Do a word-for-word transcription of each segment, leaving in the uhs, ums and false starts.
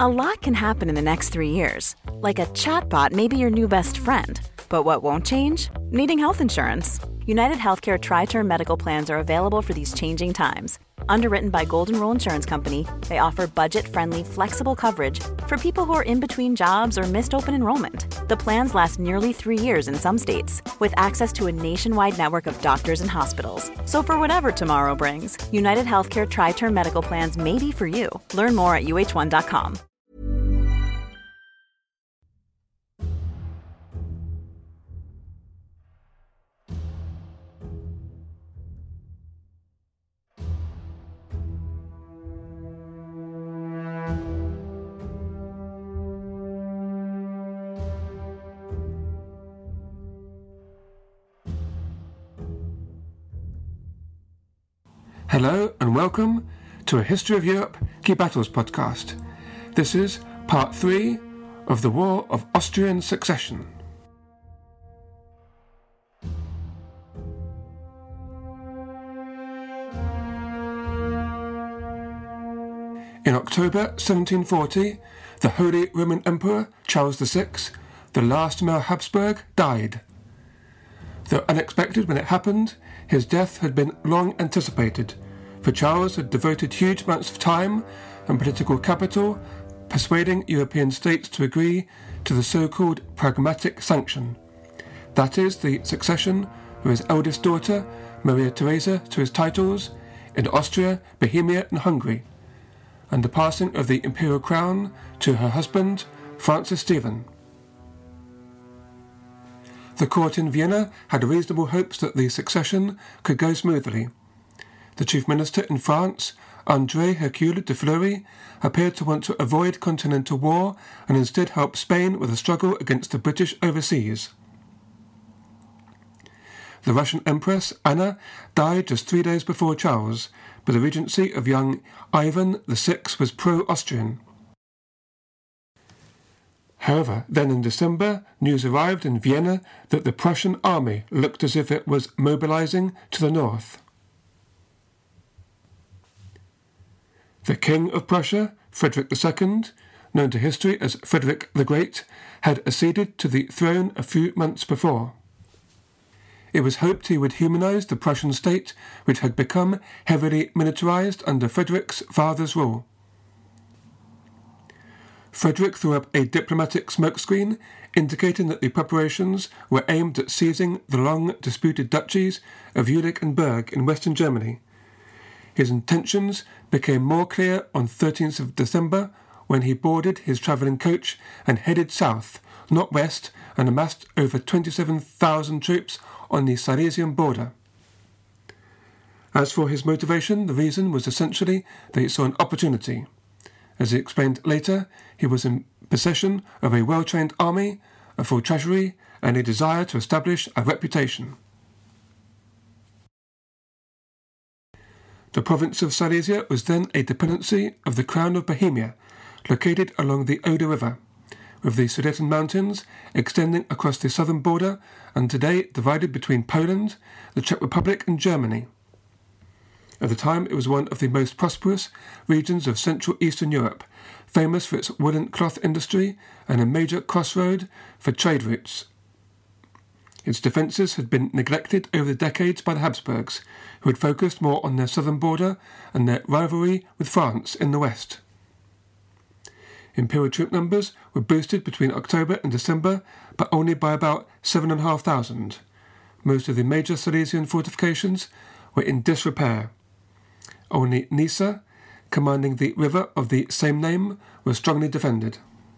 A lot can happen in the next three years. Like a chatbot may be your new best friend. But what won't change? Needing health insurance. United Healthcare Tri-Term Medical Plans are available for these changing times. Underwritten by Golden Rule Insurance Company, they offer budget-friendly, flexible coverage for people who are in between jobs or missed open enrollment. The plans last nearly three years in some states, with access to a nationwide network of doctors and hospitals. So for whatever tomorrow brings, United Healthcare Tri-Term Medical Plans may be for you. Learn more at U H one dot com. Hello and welcome to a History of Europe Key Battles podcast. This is part three of the War of Austrian Succession. In October seventeen forty, the Holy Roman Emperor Charles the Sixth, the last male Habsburg, died. Though unexpected when it happened, his death had been long anticipated, for Charles had devoted huge amounts of time and political capital persuading European states to agree to the so-called pragmatic sanction, that is, the succession of his eldest daughter, Maria Theresa, to his titles in Austria, Bohemia and Hungary, and the passing of the imperial crown to her husband, Francis Stephen. The court in Vienna had reasonable hopes that the succession could go smoothly. The chief minister in France, André Hercule de Fleury, appeared to want to avoid continental war and instead help Spain with a struggle against the British overseas. The Russian Empress, Anna, died just three days before Charles, but the regency of young Ivan the Sixth was pro-Austrian. However, then in December, news arrived in Vienna that the Prussian army looked as if it was mobilizing to the north. The King of Prussia, Frederick the Second, known to history as Frederick the Great, had acceded to the throne a few months before. It was hoped he would humanize the Prussian state, which had become heavily militarized under Frederick's father's rule. Frederick threw up a diplomatic smokescreen, indicating that the preparations were aimed at seizing the long-disputed duchies of Jülich and Berg in western Germany. His intentions became more clear on thirteenth of December, when he boarded his travelling coach and headed south, not west, and amassed over twenty-seven thousand troops on the Silesian border. As for his motivation, the reason was essentially that he saw an opportunity. As he explained later, he was in possession of a well-trained army, a full treasury, and a desire to establish a reputation. The province of Silesia was then a dependency of the Crown of Bohemia, located along the Oder River, with the Sudeten Mountains extending across the southern border and today divided between Poland, the Czech Republic and Germany. At the time, it was one of the most prosperous regions of Central Eastern Europe, famous for its woolen cloth industry and a major crossroad for trade routes. Its defences had been neglected over the decades by the Habsburgs, who had focused more on their southern border and their rivalry with France in the west. Imperial troop numbers were boosted between October and December, but only by about seven and a half thousand. Most of the major Silesian fortifications were in disrepair. Only Nisa, commanding the river of the same name, was strongly defended.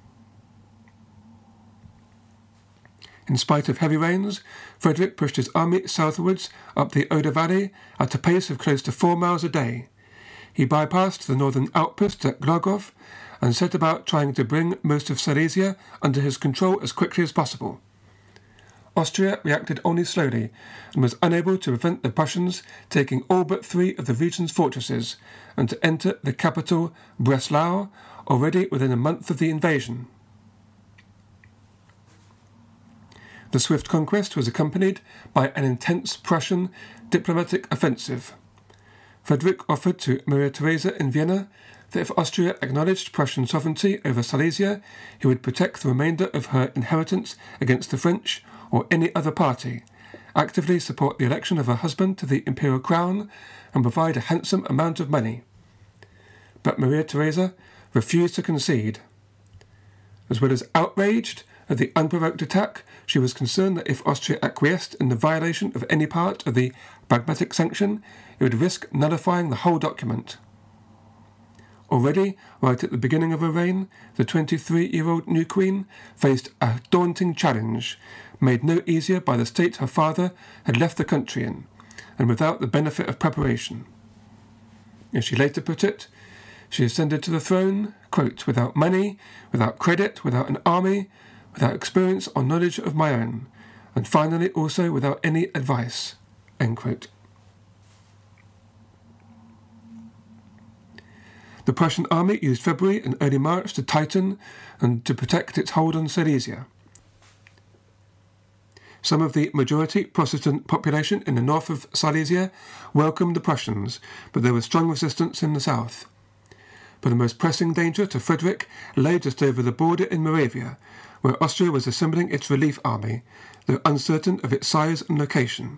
In spite of heavy rains, Frederick pushed his army southwards up the Oder Valley at a pace of close to four miles a day. He bypassed the northern outpost at Glogov and set about trying to bring most of Silesia under his control as quickly as possible. Austria reacted only slowly and was unable to prevent the Prussians taking all but three of the region's fortresses and to enter the capital, Breslau, already within a month of the invasion. The swift conquest was accompanied by an intense Prussian diplomatic offensive. Frederick offered to Maria Theresa in Vienna that if Austria acknowledged Prussian sovereignty over Silesia, he would protect the remainder of her inheritance against the French or any other party, actively support the election of her husband to the imperial crown, and provide a handsome amount of money. But Maria Theresa refused to concede. As well as outraged at the unprovoked attack, she was concerned that if Austria acquiesced in the violation of any part of the pragmatic sanction, it would risk nullifying the whole document. Already, right at the beginning of her reign, the twenty-three-year-old new queen faced a daunting challenge, made no easier by the state her father had left the country in, and without the benefit of preparation. As she later put it, she ascended to the throne, quote, without money, without credit, without an army, without experience or knowledge of my own, and finally also without any advice, end quote. The Prussian army used February and early March to tighten and to protect its hold on Silesia. Some of the majority Protestant population in the north of Silesia welcomed the Prussians, but there was strong resistance in the south. But the most pressing danger to Frederick lay just over the border in Moravia, where Austria was assembling its relief army, though uncertain of its size and location.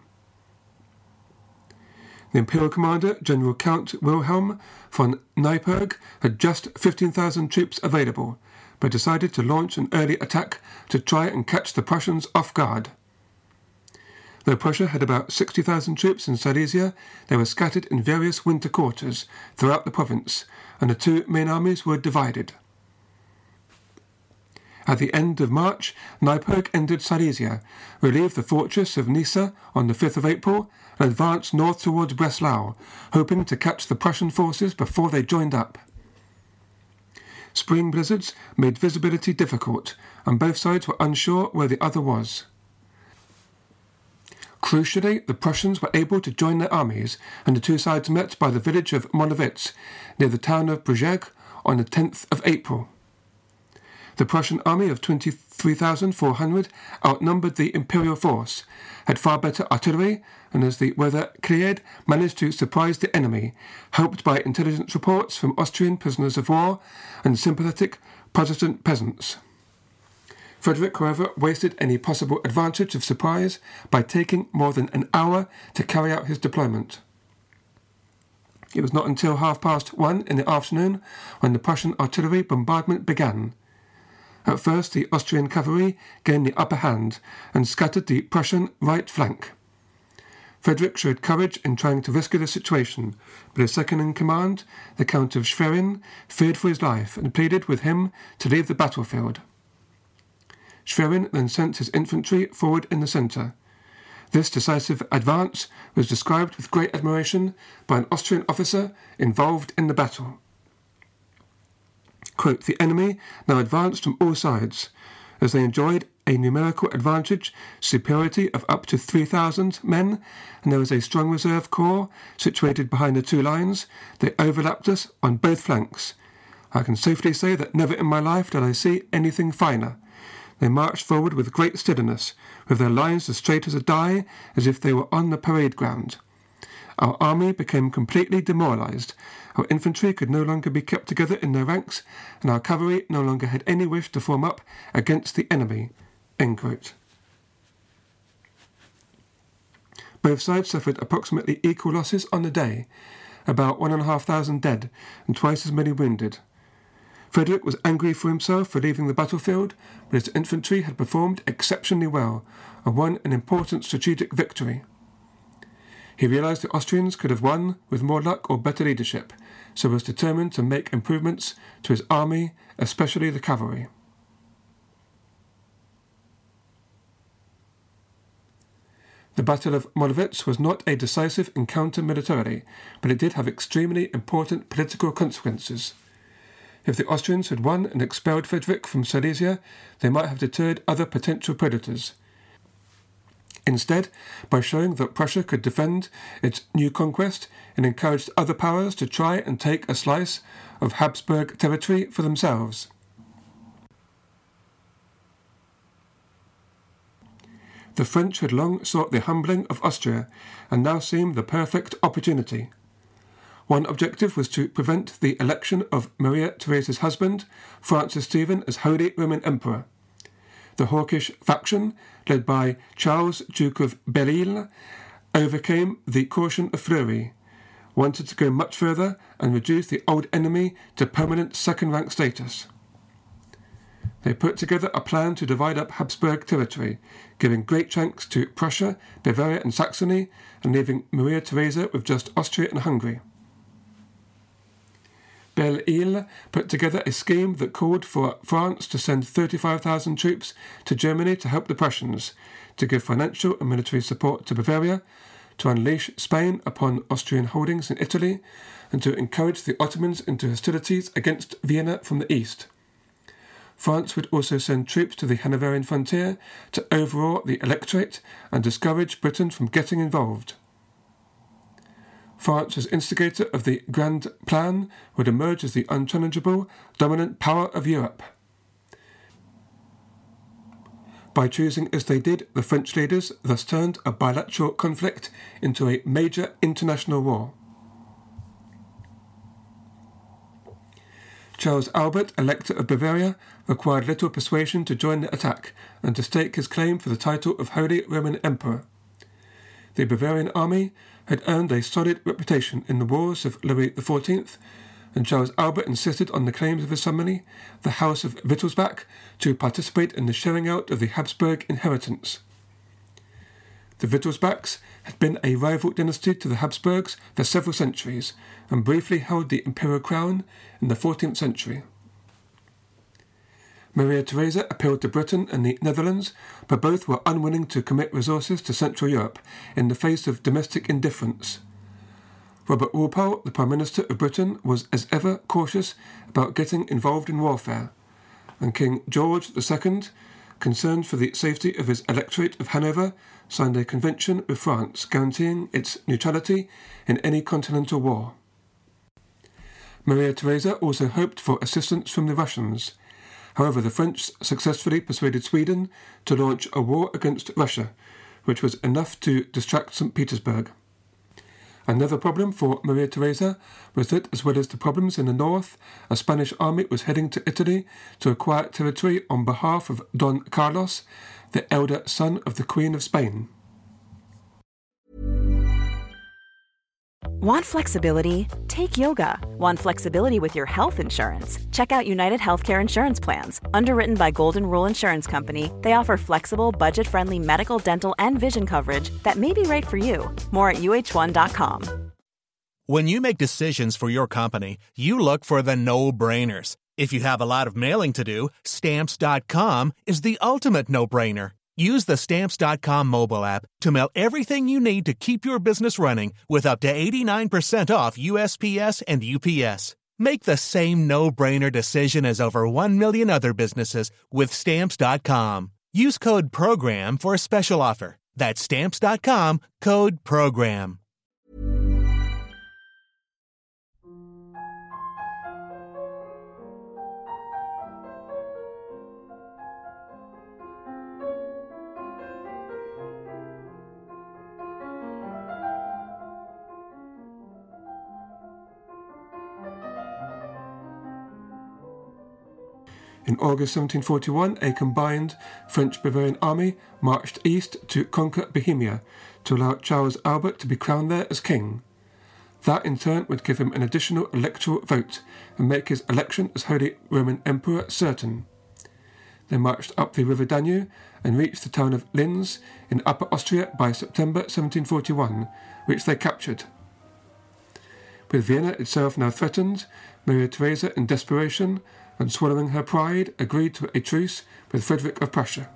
The Imperial commander, General Count Wilhelm von Neipperg, had just fifteen thousand troops available, but decided to launch an early attack to try and catch the Prussians off guard. Though Prussia had about sixty thousand troops in Silesia, they were scattered in various winter quarters throughout the province, and the two main armies were divided. At the end of March, Neipperg entered Silesia, relieved the fortress of Nisa on the fifth of April, and advanced north towards Breslau, hoping to catch the Prussian forces before they joined up. Spring blizzards made visibility difficult, and both sides were unsure where the other was. Crucially, the Prussians were able to join their armies, and the two sides met by the village of Monowitz, near the town of Brzeg, on the tenth of April. The Prussian army of twenty-three thousand four hundred outnumbered the imperial force, had far better artillery, and as the weather cleared, managed to surprise the enemy, helped by intelligence reports from Austrian prisoners of war and sympathetic Protestant peasants. Frederick, however, wasted any possible advantage of surprise by taking more than an hour to carry out his deployment. It was not until half past one in the afternoon when the Prussian artillery bombardment began. At first, the Austrian cavalry gained the upper hand and scattered the Prussian right flank. Frederick showed courage in trying to rescue the situation, but his second-in-command, the Count of Schwerin, feared for his life and pleaded with him to leave the battlefield. Schwerin then sent his infantry forward in the centre. This decisive advance was described with great admiration by an Austrian officer involved in the battle. Quote, the enemy now advanced from all sides. As they enjoyed a numerical advantage, superiority of up to three thousand men, and there was a strong reserve corps situated behind the two lines, they overlapped us on both flanks. I can safely say that never in my life did I see anything finer. They marched forward with great steadiness, with their lines as straight as a die, as if they were on the parade ground. Our army became completely demoralized. Our infantry could no longer be kept together in their ranks, and our cavalry no longer had any wish to form up against the enemy. End quote. Both sides suffered approximately equal losses on the day, about one and a half thousand dead and twice as many wounded. Frederick was angry for himself for leaving the battlefield, but his infantry had performed exceptionally well and won an important strategic victory. He realized the Austrians could have won with more luck or better leadership, so was determined to make improvements to his army, especially the cavalry. The Battle of Monowitz was not a decisive encounter militarily, but it did have extremely important political consequences. If the Austrians had won and expelled Frederick from Silesia, they might have deterred other potential predators. Instead, by showing that Prussia could defend its new conquest, it encouraged other powers to try and take a slice of Habsburg territory for themselves. The French had long sought the humbling of Austria, and now seemed the perfect opportunity. One objective was to prevent the election of Maria Theresa's husband, Francis Stephen, as Holy Roman Emperor. The hawkish faction, led by Charles, Duke of Belle-Isle, overcame the caution of Fleury, wanted to go much further and reduce the old enemy to permanent second-rank status. They put together a plan to divide up Habsburg territory, giving great chunks to Prussia, Bavaria and Saxony, and leaving Maria Theresa with just Austria and Hungary. Belle-Isle put together a scheme that called for France to send thirty-five thousand troops to Germany to help the Prussians, to give financial and military support to Bavaria, to unleash Spain upon Austrian holdings in Italy, and to encourage the Ottomans into hostilities against Vienna from the east. France would also send troops to the Hanoverian frontier to overawe the electorate and discourage Britain from getting involved. France, as instigator of the Grand Plan, would emerge as the unchallengeable, dominant power of Europe. By choosing as they did, the French leaders thus turned a bilateral conflict into a major international war. Charles Albert, Elector of Bavaria, required little persuasion to join the attack and to stake his claim for the title of Holy Roman Emperor. The Bavarian army had earned a solid reputation in the wars of Louis the fourteenth, and Charles Albert insisted on the claims of his family, the House of Wittelsbach, to participate in the sharing out of the Habsburg inheritance. The Wittelsbachs had been a rival dynasty to the Habsburgs for several centuries, and briefly held the imperial crown in the fourteenth century. Maria Theresa appealed to Britain and the Netherlands, but both were unwilling to commit resources to Central Europe in the face of domestic indifference. Robert Walpole, the Prime Minister of Britain, was as ever cautious about getting involved in warfare, and King George the Second, concerned for the safety of his electorate of Hanover, signed a convention with France guaranteeing its neutrality in any continental war. Maria Theresa also hoped for assistance from the Russians. However, the French successfully persuaded Sweden to launch a war against Russia, which was enough to distract Saint Petersburg. Another problem for Maria Theresa was that, as well as the problems in the north, a Spanish army was heading to Italy to acquire territory on behalf of Don Carlos, the elder son of the Queen of Spain. Want flexibility? Take yoga. Want flexibility with your health insurance? Check out United Healthcare Insurance Plans. Underwritten by Golden Rule Insurance Company, they offer flexible, budget-friendly medical, dental, and vision coverage that may be right for you. More at U H one dot com. When you make decisions for your company, you look for the no-brainers. If you have a lot of mailing to do, Stamps dot com is the ultimate no-brainer. Use the Stamps dot com mobile app to mail everything you need to keep your business running with up to eighty-nine percent off U S P S and U P S. Make the same no-brainer decision as over one million other businesses with Stamps dot com. Use code PROGRAM for a special offer. That's Stamps dot com, code PROGRAM. In August seventeen forty-one, a combined French-Bavarian army marched east to conquer Bohemia, to allow Charles Albert to be crowned there as king. That in turn would give him an additional electoral vote and make his election as Holy Roman Emperor certain. They marched up the river Danube and reached the town of Linz in Upper Austria by September seventeen forty-one, which they captured. With Vienna itself now threatened, Maria Theresa, in desperation and swallowing her pride, agreed to a truce with Frederick of Prussia.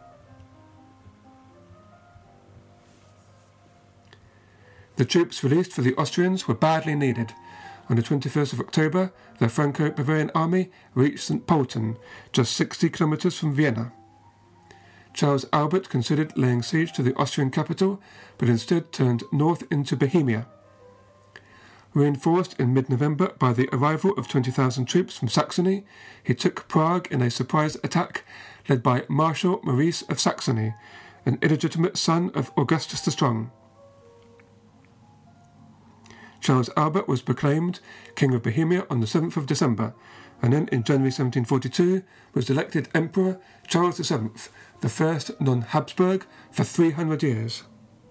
The troops released for the Austrians were badly needed. On the twenty-first of October, the Franco-Bavarian army reached Saint Pölten, just sixty kilometres from Vienna. Charles Albert considered laying siege to the Austrian capital, but instead turned north into Bohemia. Reinforced in mid-November by the arrival of twenty thousand troops from Saxony, he took Prague in a surprise attack led by Marshal Maurice of Saxony, an illegitimate son of Augustus the Strong. Charles Albert was proclaimed King of Bohemia on the seventh of December, and then in January seventeen forty-two was elected Emperor Charles the seventh, the first non-Habsburg for three hundred years.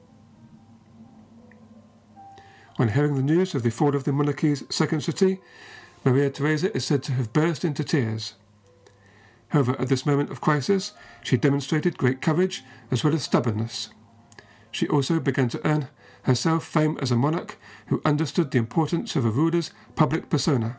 On hearing the news of the fall of the monarchy's second city, Maria Theresa is said to have burst into tears. However, at this moment of crisis, she demonstrated great courage as well as stubbornness. She also began to earn herself fame as a monarch who understood the importance of a ruler's public persona.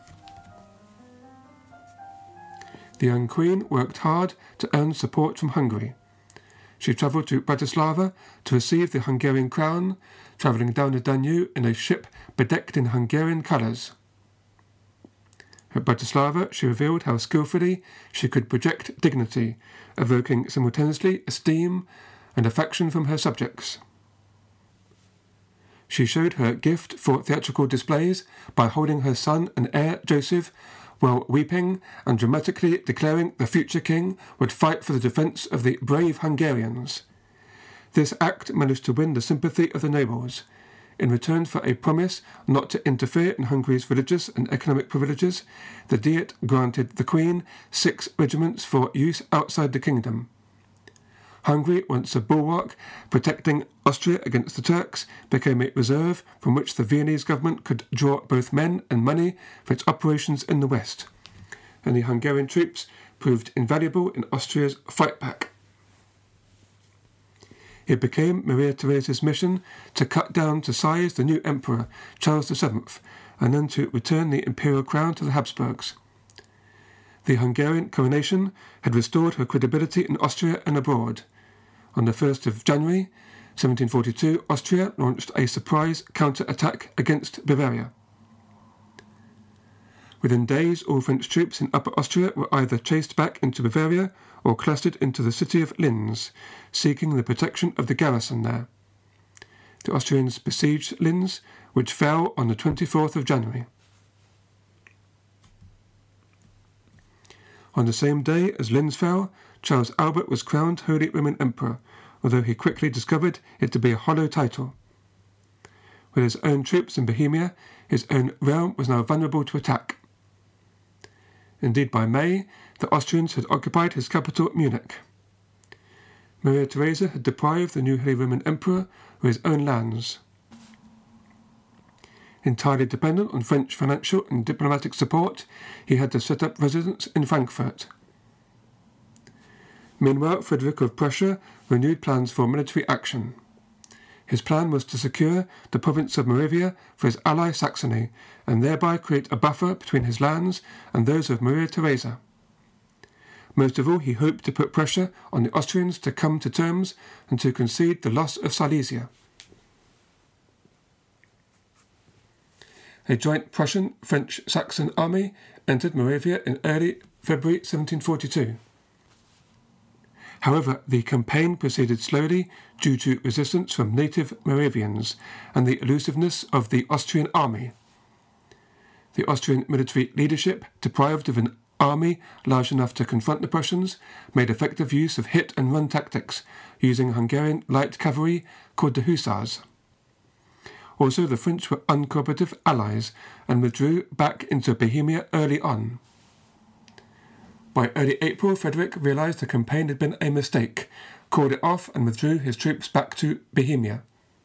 The young queen worked hard to earn support from Hungary. She travelled to Bratislava to receive the Hungarian crown, travelling down the Danube in a ship bedecked in Hungarian colours. At Bratislava, she revealed how skillfully she could project dignity, evoking simultaneously esteem and affection from her subjects. She showed her gift for theatrical displays by holding her son and heir Joseph while weeping and dramatically declaring the future king would fight for the defence of the brave Hungarians. This act managed to win the sympathy of the nobles. In return for a promise not to interfere in Hungary's religious and economic privileges, the Diet granted the Queen six regiments for use outside the kingdom. Hungary, once a bulwark protecting Austria against the Turks, became a reserve from which the Viennese government could draw both men and money for its operations in the west, and the Hungarian troops proved invaluable in Austria's fight back. It became Maria Theresa's mission to cut down to size the new emperor, Charles the seventh, and then to return the imperial crown to the Habsburgs. The Hungarian coronation had restored her credibility in Austria and abroad. On the first of January seventeen forty-two, Austria launched a surprise counter-attack against Bavaria. Within days, all French troops in Upper Austria were either chased back into Bavaria or clustered into the city of Linz, seeking the protection of the garrison there. The Austrians besieged Linz, which fell on the twenty-fourth of January. On the same day as Linz fell, Charles Albert was crowned Holy Roman Emperor, although he quickly discovered it to be a hollow title. With his own troops in Bohemia, his own realm was now vulnerable to attack. Indeed, by May, the Austrians had occupied his capital, Munich. Maria Theresa had deprived the new Holy Roman Emperor of his own lands. Entirely dependent on French financial and diplomatic support, he had to set up residence in Frankfurt. Meanwhile, Frederick of Prussia renewed plans for military action. His plan was to secure the province of Moravia for his ally Saxony, and thereby create a buffer between his lands and those of Maria Theresa. Most of all, he hoped to put pressure on the Austrians to come to terms and to concede the loss of Silesia. A joint Prussian-French-Saxon army entered Moravia in early February seventeen forty-two. However, the campaign proceeded slowly due to resistance from native Moravians and the elusiveness of the Austrian army. The Austrian military leadership, deprived of an army large enough to confront the Prussians, made effective use of hit-and-run tactics, using Hungarian light cavalry called the Hussars. Also, the French were uncooperative allies and withdrew back into Bohemia early on. By early April, Frederick realised the campaign had been a mistake, called it off and withdrew his troops back to Bohemia.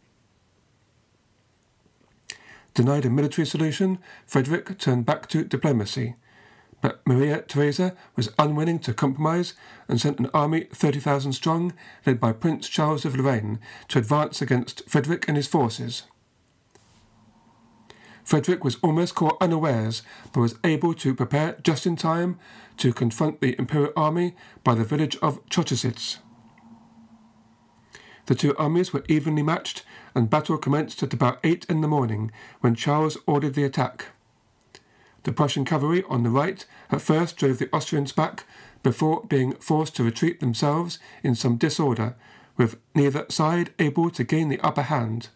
Denied a military solution, Frederick turned back to diplomacy, but Maria Theresa was unwilling to compromise and sent an army thirty thousand strong, led by Prince Charles of Lorraine, to advance against Frederick and his forces. Frederick was almost caught unawares, but was able to prepare just in time to confront the imperial army by the village of Chochesitz. The two armies were evenly matched, and battle commenced at about eight in the morning, when Charles ordered the attack. The Prussian cavalry on the right at first drove the Austrians back, before being forced to retreat themselves in some disorder, with neither side able to gain the upper hand.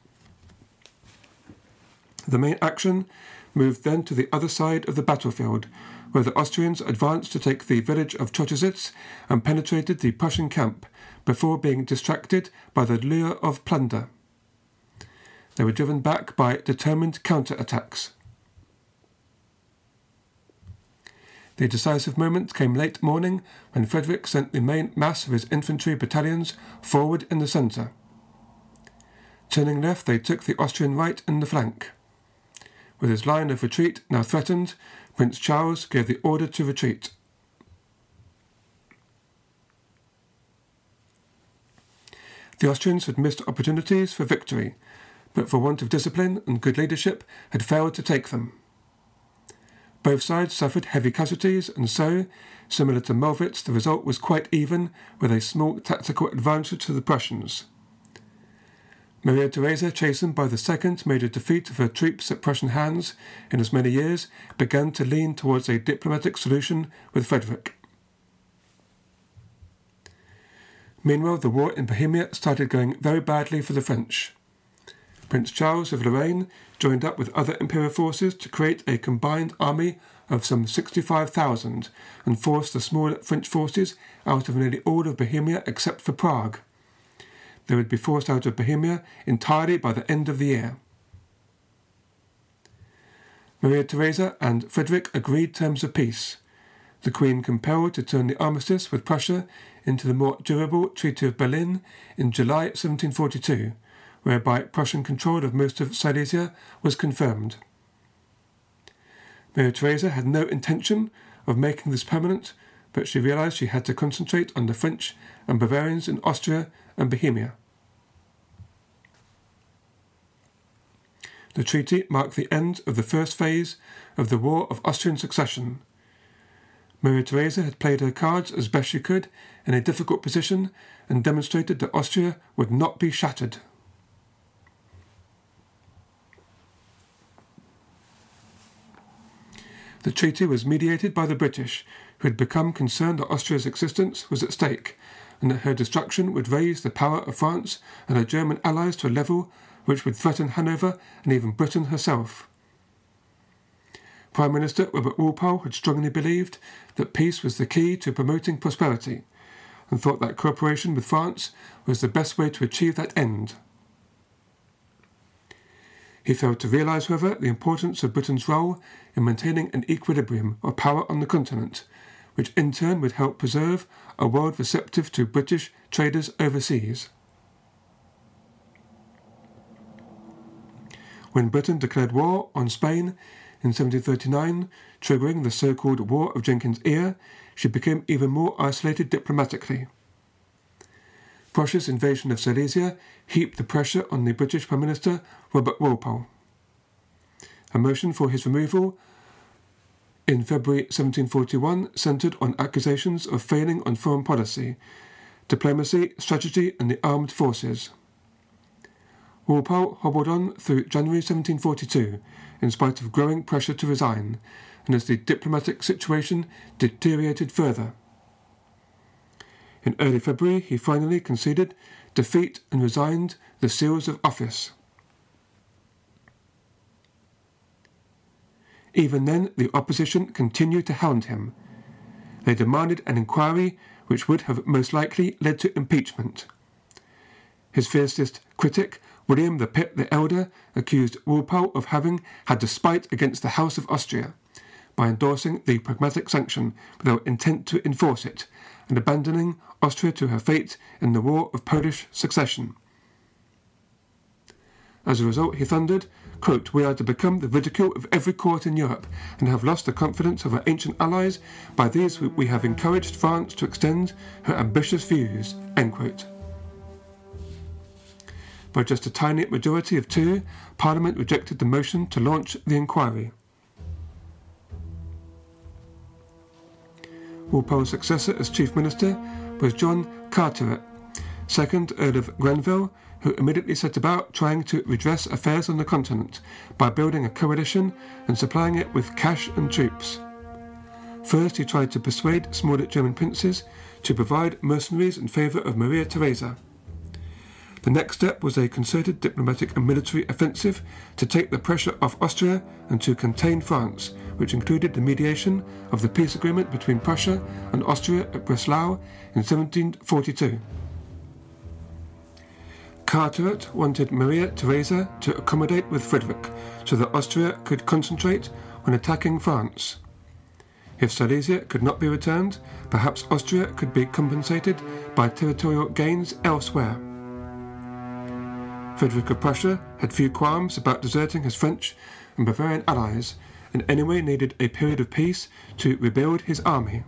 The main action moved then to the other side of the battlefield, where the Austrians advanced to take the village of Chochesitz and penetrated the Prussian camp, before being distracted by the lure of plunder. they were driven back by determined counter-attacks. The decisive moment came late morning when Frederick sent the main mass of his infantry battalions forward in the centre. Turning left, they took the Austrian right in the flank. With his line of retreat now threatened, Prince Charles gave the order to retreat. The Austrians had missed opportunities for victory, but for want of discipline and good leadership had failed to take them. Both sides suffered heavy casualties, and so, similar to Mollwitz, the result was quite even, with a small tactical advantage to the Prussians. Maria Theresa, chastened by the second major defeat of her troops at Prussian hands in as many years, began to lean towards a diplomatic solution with Frederick. Meanwhile, the war in Bohemia started going very badly for the French. Prince Charles of Lorraine joined up with other imperial forces to create a combined army of some sixty-five thousand and forced the smaller French forces out of nearly all of Bohemia except for Prague. They would be forced out of Bohemia entirely by the end of the year. Maria Theresa and Frederick agreed terms of peace, the Queen compelled to turn the armistice with Prussia into the more durable Treaty of Berlin in July seventeen forty-two, whereby Prussian control of most of Silesia was confirmed. Maria Theresa had no intention of making this permanent, but she realised she had to concentrate on the French and Bavarians in Austria and Bohemia. The treaty marked the end of the first phase of the War of Austrian Succession. Maria Theresa had played her cards as best she could in a difficult position and demonstrated that Austria would not be shattered. The treaty was mediated by the British, who had become concerned that Austria's existence was at stake, and that her destruction would raise the power of France and her German allies to a level which would threaten Hanover and even Britain herself. Prime Minister Robert Walpole had strongly believed that peace was the key to promoting prosperity, and thought that cooperation with France was the best way to achieve that end. He failed to realise, however, the importance of Britain's role in maintaining an equilibrium of power on the continent, which in turn would help preserve a world receptive to British traders overseas. When Britain declared war on Spain in seventeen thirty-nine, triggering the so-called War of Jenkins' Ear, she became even more isolated diplomatically. Prussia's invasion of Silesia heaped the pressure on the British Prime Minister Robert Walpole. A motion for his removal in February seventeen forty-one centred on accusations of failing on foreign policy, diplomacy, strategy and the armed forces. Walpole hobbled on through January seventeen forty-two, in spite of growing pressure to resign, and as the diplomatic situation deteriorated further. In early February, he finally conceded defeat and resigned the seals of office. Even then, the opposition continued to hound him. They demanded an inquiry which would have most likely led to impeachment. His fiercest critic, William the Pitt the Elder, accused Walpole of having had despite against the House of Austria by endorsing the Pragmatic Sanction without intent to enforce it, and abandoning Austria to her fate in the War of Polish Succession. As a result, he thundered, quote, "We are to become the ridicule of every court in Europe, and have lost the confidence of our ancient allies. By these we have encouraged France to extend her ambitious views," end quote. By just a tiny majority of two, Parliament rejected the motion to launch the inquiry. Walpole's successor as Chief Minister was John Carteret, second Earl of Grenville, who immediately set about trying to redress affairs on the continent by building a coalition and supplying it with cash and troops. First, he tried to persuade smaller German princes to provide mercenaries in favour of Maria Theresa. The next step was a concerted diplomatic and military offensive to take the pressure off Austria and to contain France, which included the mediation of the peace agreement between Prussia and Austria at Breslau in seventeen forty-two. Carteret wanted Maria Theresa to accommodate with Frederick so that Austria could concentrate on attacking France. If Silesia could not be returned, perhaps Austria could be compensated by territorial gains elsewhere. Frederick of Prussia had few qualms about deserting his French and Bavarian allies, and anyway needed a period of peace to rebuild his army.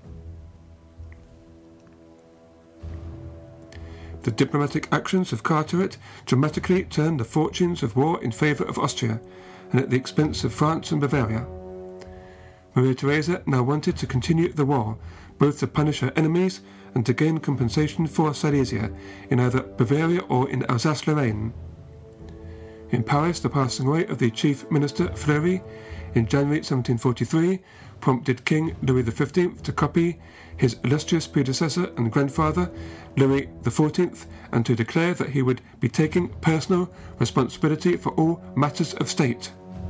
The diplomatic actions of Carteret dramatically turned the fortunes of war in favour of Austria, and at the expense of France and Bavaria. Maria Theresa now wanted to continue the war, both to punish her enemies and to gain compensation for Silesia in either Bavaria or in Alsace-Lorraine. In Paris, the passing away of the chief minister Fleury in January seventeen forty-three prompted King Louis the fifteenth to copy his illustrious predecessor and grandfather, Louis the fourteenth, and to declare that he would be taking personal responsibility for all matters of state.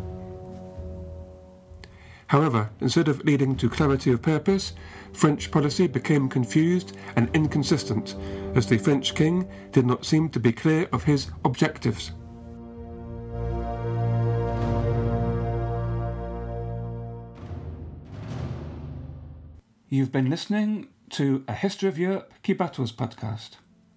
However, instead of leading to clarity of purpose, French policy became confused and inconsistent, as the French king did not seem to be clear of his objectives. You've been listening to a History of Europe Key Battles podcast.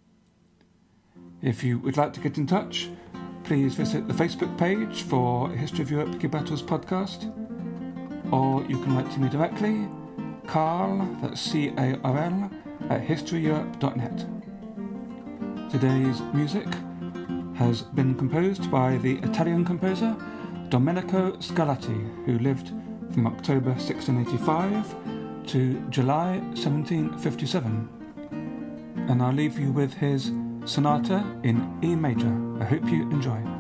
If you would like to get in touch, please visit the Facebook page for History of Europe Key Battles podcast, or you can write to me directly, Carl, that's C A R L, at history europe dot net. Today's music has been composed by the Italian composer Domenico Scarlatti, who lived from October sixteen eighty-five to July seventeen fifty-seven. And I'll leave you with his Sonata in E major. I hope you enjoy.